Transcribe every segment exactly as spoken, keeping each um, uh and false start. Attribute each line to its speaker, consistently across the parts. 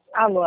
Speaker 1: Alô.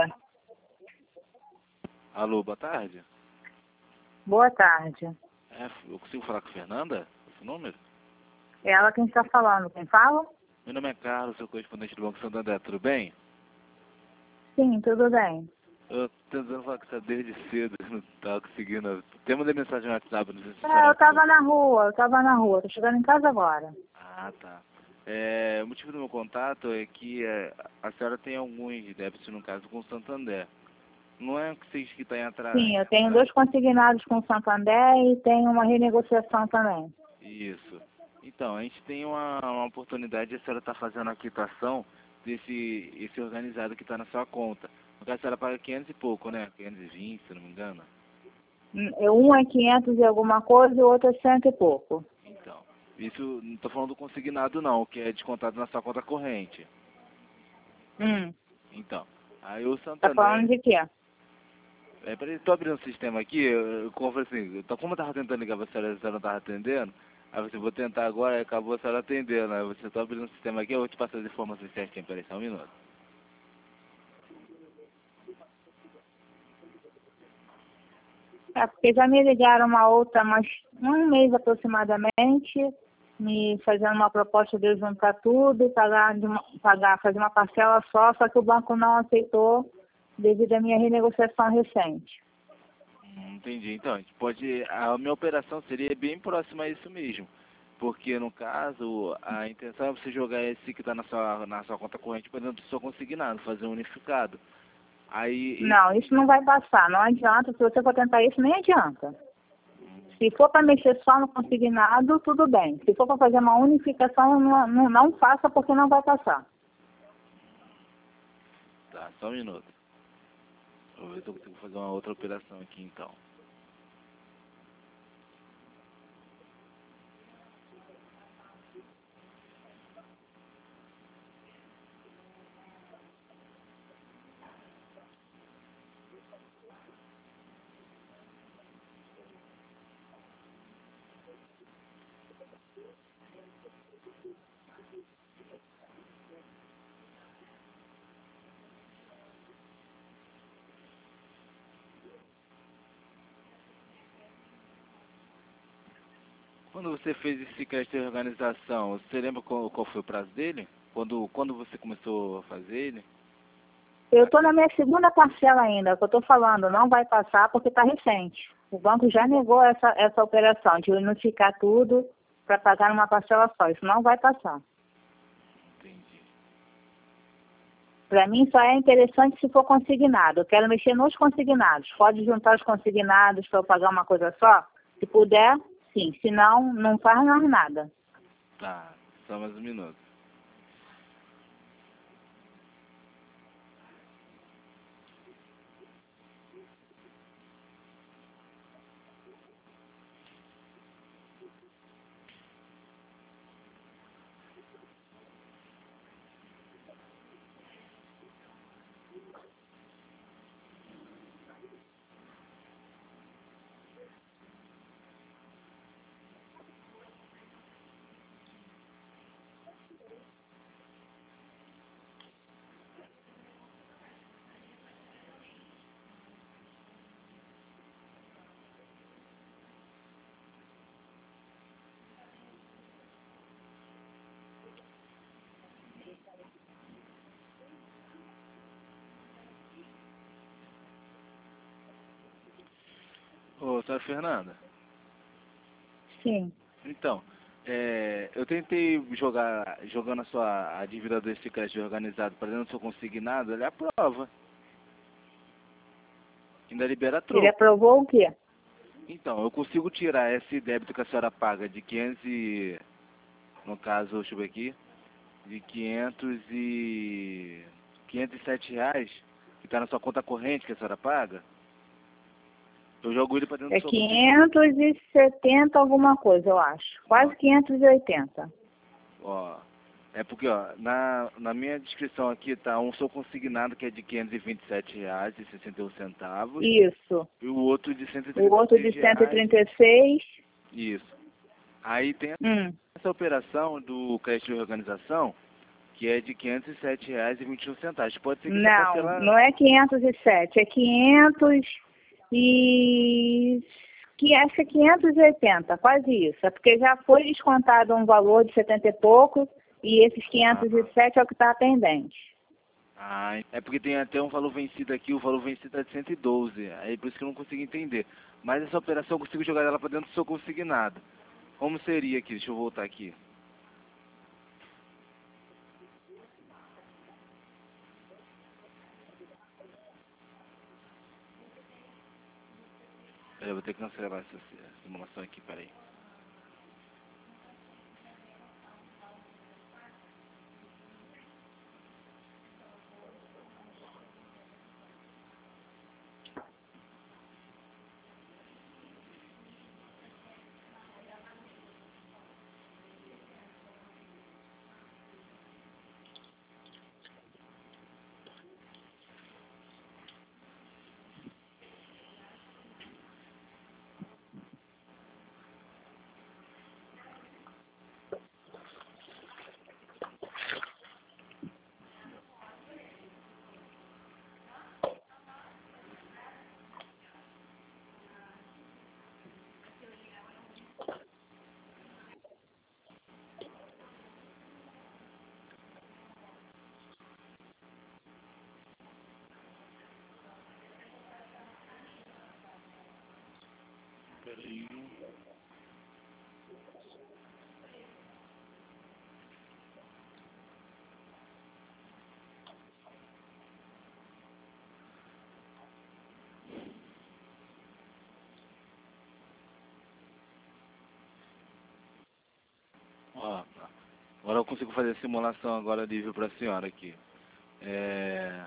Speaker 2: Alô, boa tarde.
Speaker 1: Boa tarde.
Speaker 2: É, eu consigo falar com a Fernanda? Esse número?
Speaker 1: É ela quem está falando. Quem fala?
Speaker 2: Meu nome é Carlos, sou correspondente do Banco Santander, tudo bem?
Speaker 1: Sim, tudo bem.
Speaker 2: Eu tô tentando falar com você desde cedo, não tava conseguindo. Temos a mensagem no WhatsApp, não sei se a
Speaker 1: É,
Speaker 2: senhora
Speaker 1: eu estava
Speaker 2: viu.
Speaker 1: na rua, eu estava na rua. Tô chegando em casa agora.
Speaker 2: Ah, tá. É, o motivo do meu contato é que é, a senhora tem alguns débitos, no caso, com o Santander. Não é que vocês que estão em atrás.
Speaker 1: Sim, eu tenho dois consignados com o Santander e tenho uma renegociação também.
Speaker 2: Isso. Então, a gente tem uma, uma oportunidade de a senhora estar fazendo a quitação desse esse organizado que está na sua conta. No caso, a senhora paga quinhentos e pouco, né? quinhentos e vinte, se não me engano.
Speaker 1: Hum, Um é quinhentos e alguma coisa e o outro é cento e pouco.
Speaker 2: Então, isso não estou falando do consignado não, que é descontado na sua conta corrente.
Speaker 1: Hum,
Speaker 2: Então, aí o
Speaker 1: tá falando
Speaker 2: Santander...
Speaker 1: de quê?
Speaker 2: É, peraí, estou abrindo o sistema aqui, eu, eu confesso assim, então, como eu estava tentando ligar para a senhora, a senhora não estava atendendo, aí você, vou tentar agora, aí acabou a senhora atendendo, aí você está abrindo o sistema aqui, eu vou te passar as informações certinhas, peraí, só um minuto.
Speaker 1: É, porque já me ligaram uma outra, mas um mês aproximadamente, me fazendo uma proposta de eu juntar tudo e pagar, de uma, pagar, fazer uma parcela só, só que o banco não aceitou devido à minha renegociação recente.
Speaker 2: Hum, Entendi. Então, a gente pode. A minha operação seria bem próxima a isso mesmo. Porque, no caso, a intenção é você jogar esse que está na sua, na sua conta corrente para dentro do seu consignado, fazer um unificado. Aí,
Speaker 1: Não,
Speaker 2: esse.
Speaker 1: isso não vai passar, não adianta, se você for tentar isso, nem adianta. Se for para mexer só no consignado, tudo bem. Se for para fazer uma unificação, não, não, não faça porque não vai passar.
Speaker 2: Tá, só um minuto. Vou ver se eu consigo fazer uma outra operação aqui então. Quando você fez esse crédito de organização, você lembra qual, qual foi o prazo dele? Quando, quando você começou a fazer ele?
Speaker 1: Eu estou na minha segunda parcela ainda, que eu estou falando, não vai passar porque está recente. O banco já negou essa, essa operação de unificar tudo para pagar numa parcela só. Isso não vai passar.
Speaker 2: Entendi.
Speaker 1: Para mim só é interessante se for consignado. Eu quero mexer nos consignados. Pode juntar os consignados para eu pagar uma coisa só? Se puder, sim. Se não, não faz mais nada.
Speaker 2: Tá, só mais um minuto. Ô, senhora Fernanda,
Speaker 1: Sim.
Speaker 2: então, é, eu tentei jogar, jogando a sua a dívida desse crédito organizado para dentro do seu consignado, ele aprova. Ainda libera
Speaker 1: Ele
Speaker 2: troco.
Speaker 1: aprovou o quê?
Speaker 2: Então, eu consigo tirar esse débito que a senhora paga de quinhentos e, no caso, deixa eu ver aqui, de quinhentos e quinhentos e sete reais, que está na sua conta corrente que a senhora paga. Eu jogo ele para dentro do
Speaker 1: É
Speaker 2: seu consignado.
Speaker 1: quinhentos e setenta alguma coisa, eu acho. Quase quinhentos e oitenta.
Speaker 2: Ó, é porque, ó, na, na minha descrição aqui tá um seu consignado que é de quinhentos e vinte e sete reais e sessenta e um centavos
Speaker 1: Isso.
Speaker 2: e o outro de cento e
Speaker 1: O
Speaker 2: trinta e
Speaker 1: outro de
Speaker 2: seis
Speaker 1: cento e
Speaker 2: reais.
Speaker 1: trinta e seis.
Speaker 2: Isso. Aí tem
Speaker 1: Hum.
Speaker 2: essa operação do crédito de organização que é de quinhentos e sete reais e vinte e um centavos. Pode ser que essa
Speaker 1: Não,
Speaker 2: parcela...
Speaker 1: não é quinhentos e sete, é quinhentos e... que acho que é quinhentos e oitenta, quase isso. É porque já foi descontado um valor de setenta e pouco e esses quinhentos e sete é o que está pendente.
Speaker 2: Ah, é porque tem até um valor vencido aqui, o valor vencido é de cento e doze. Aí por isso que eu não consigo entender. Mas essa operação eu consigo jogar ela para dentro do seu consignado. Como seria aqui? Deixa eu voltar aqui. Eu vou ter que cancelar essa simulação aqui, peraí. Peraí. Ó, agora eu consigo fazer a simulação agora livre para a senhora aqui. É...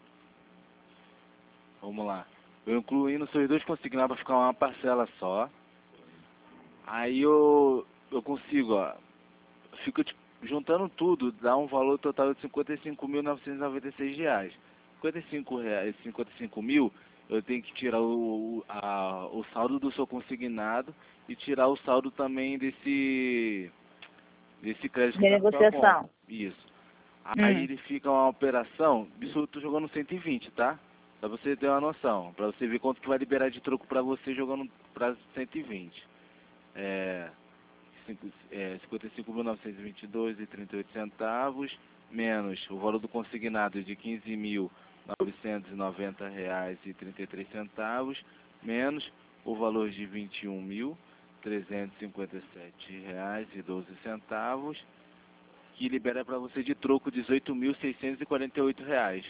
Speaker 2: Vamos lá. Eu incluí nos seus dois consignados para ficar uma parcela só. Aí eu, eu consigo, ó. Fico tipo, juntando tudo, dá um valor total de cinquenta e cinco mil novecentos e noventa e seis reais. cinquenta e cinco reais, cinquenta e cinco mil, eu tenho que tirar o, a, o saldo do seu consignado e tirar o saldo também desse, desse crédito que está na sua conta.
Speaker 1: Renegociação.
Speaker 2: Isso. Aí
Speaker 1: Hum.
Speaker 2: ele fica uma operação, isso eu tô jogando cento e vinte, tá? Pra você ter uma noção, pra você ver quanto que vai liberar de troco pra você jogando pra cento e vinte. É... É, cinquenta e cinco mil novecentos e vinte e dois reais e trinta e oito centavos, menos o valor do consignado de quinze mil novecentos e noventa reais e trinta e três centavos, menos o valor de vinte e um mil trezentos e cinquenta e sete reais e doze centavos, que libera para você de troco dezoito mil seiscentos e quarenta e oito reais.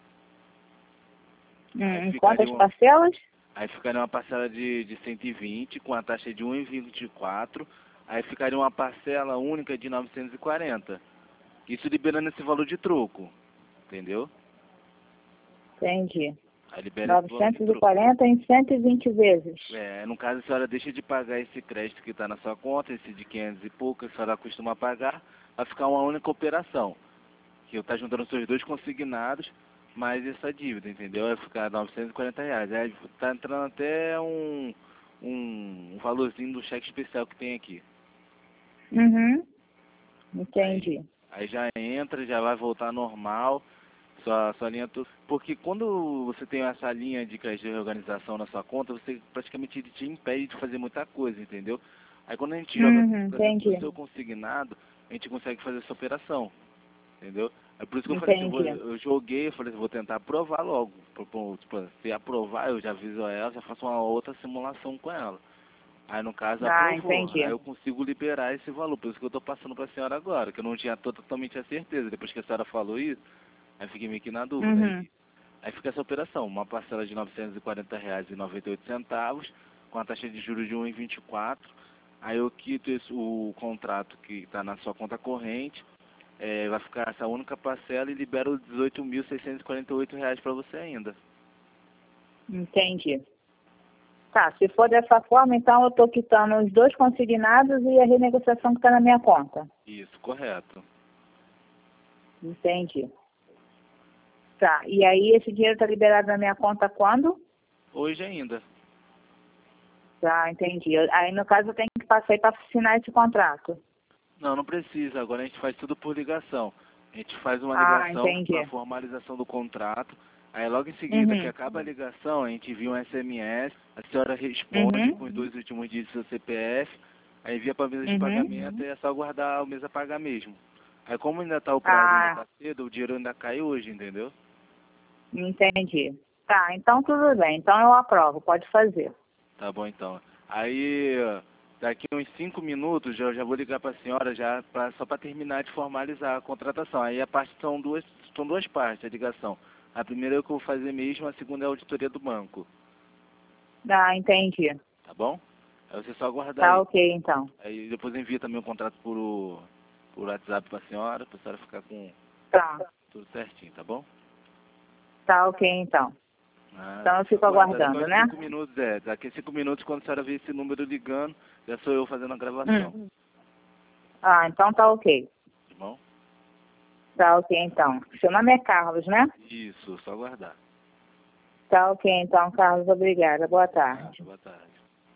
Speaker 1: Hum,
Speaker 2: Aí
Speaker 1: em
Speaker 2: ficaria
Speaker 1: quantas
Speaker 2: uma,
Speaker 1: parcelas?
Speaker 2: aí ficaria uma parcela de, de cento e vinte com a taxa de um vírgula vinte e quatro. Aí ficaria uma parcela única de novecentos e quarenta. Isso liberando esse valor de troco. Entendeu?
Speaker 1: Entendi.
Speaker 2: Aí libera esse valor de
Speaker 1: novecentos e
Speaker 2: troco.
Speaker 1: quarenta em cento e vinte vezes.
Speaker 2: É, no caso a senhora deixa de pagar esse crédito que está na sua conta, esse de quinhentos e pouco, a senhora costuma pagar, vai ficar uma única operação. Que eu tá juntando os seus dois consignados, mais essa dívida, entendeu? Vai ficar novecentos e quarenta reais. Aí tá entrando até um, um, um valorzinho do cheque especial que tem aqui.
Speaker 1: Uhum. Entendi.
Speaker 2: Aí, aí já entra, já vai voltar normal, sua, sua linha... To... Porque quando você tem essa linha de crédito de reorganização na sua conta, você praticamente te impede de fazer muita coisa, entendeu? Aí quando a gente joga
Speaker 1: Uhum.
Speaker 2: pra dentro do
Speaker 1: Entendi.
Speaker 2: seu consignado, a gente consegue fazer essa operação, entendeu? É por isso que eu falei assim, eu, vou,
Speaker 1: Entendi.
Speaker 2: eu joguei, eu falei assim, vou tentar aprovar logo. Tipo, se aprovar, eu já aviso a ela, já faço uma outra simulação com ela. Aí no caso
Speaker 1: Ah,
Speaker 2: aprovou,
Speaker 1: entendi.
Speaker 2: aí eu consigo liberar esse valor, por isso que eu tô passando pra senhora agora, que eu não tinha totalmente a certeza, depois que a senhora falou isso, aí fiquei meio que na dúvida.
Speaker 1: Uhum.
Speaker 2: Aí, aí fica essa operação, uma parcela de novecentos e quarenta reais e noventa e oito centavos, com a taxa de juros de um vírgula vinte e quatro, aí eu quito esse, o contrato que está na sua conta corrente, é, vai ficar essa única parcela e libero dezoito mil seiscentos e quarenta e oito reais para você ainda.
Speaker 1: Entendi. Tá, se for dessa forma, então eu estou quitando os dois consignados e a renegociação que está na minha conta.
Speaker 2: Isso, correto.
Speaker 1: Entendi. Tá, e aí esse dinheiro está liberado na minha conta quando?
Speaker 2: Hoje ainda.
Speaker 1: Tá, entendi. Eu- Aí no caso eu tenho que passar aí para assinar esse contrato.
Speaker 2: Não, não precisa, agora a gente faz tudo por ligação. A gente faz uma
Speaker 1: Ah,
Speaker 2: ligação
Speaker 1: entendi.
Speaker 2: para formalização do contrato. Aí logo em seguida
Speaker 1: Uhum.
Speaker 2: que acaba a ligação, a gente envia um S M S, a senhora responde
Speaker 1: Uhum.
Speaker 2: com os dois últimos dígitos do seu C P F, aí envia para a mesa de
Speaker 1: Uhum.
Speaker 2: pagamento e é só aguardar o mês a pagar mesmo. Aí como ainda tá o prazo, ainda
Speaker 1: Ah,
Speaker 2: tá cedo, o dinheiro ainda cai hoje, entendeu?
Speaker 1: entendi. Tá, então tudo bem. Então eu aprovo, pode fazer.
Speaker 2: Tá bom então. Aí daqui uns cinco minutos já, já vou ligar para a senhora já pra, só para terminar de formalizar a contratação. Aí a parte são duas, são duas partes a ligação. A primeira é o que eu vou fazer mesmo, a segunda é a auditoria do banco.
Speaker 1: Ah, entendi.
Speaker 2: Tá bom? Aí você só aguardar
Speaker 1: Tá
Speaker 2: aí.
Speaker 1: ok, então.
Speaker 2: Aí depois envia também o contrato por, por WhatsApp para a senhora, para a senhora ficar com
Speaker 1: Tá.
Speaker 2: tudo certinho, tá bom?
Speaker 1: Tá ok, então.
Speaker 2: Ah,
Speaker 1: Então eu
Speaker 2: só
Speaker 1: fico
Speaker 2: aguardar.
Speaker 1: aguardando,
Speaker 2: Daqui
Speaker 1: né?
Speaker 2: a cinco minutos, é. Daqui a cinco minutos, quando a senhora ver esse número ligando, já sou eu fazendo a gravação.
Speaker 1: Hum. Ah, então tá ok.
Speaker 2: Tá bom?
Speaker 1: Tá ok, então. Seu nome é Carlos, né?
Speaker 2: Isso, só aguardar.
Speaker 1: Tá ok, então, Carlos. Obrigada. Boa tarde.
Speaker 2: Boa tarde.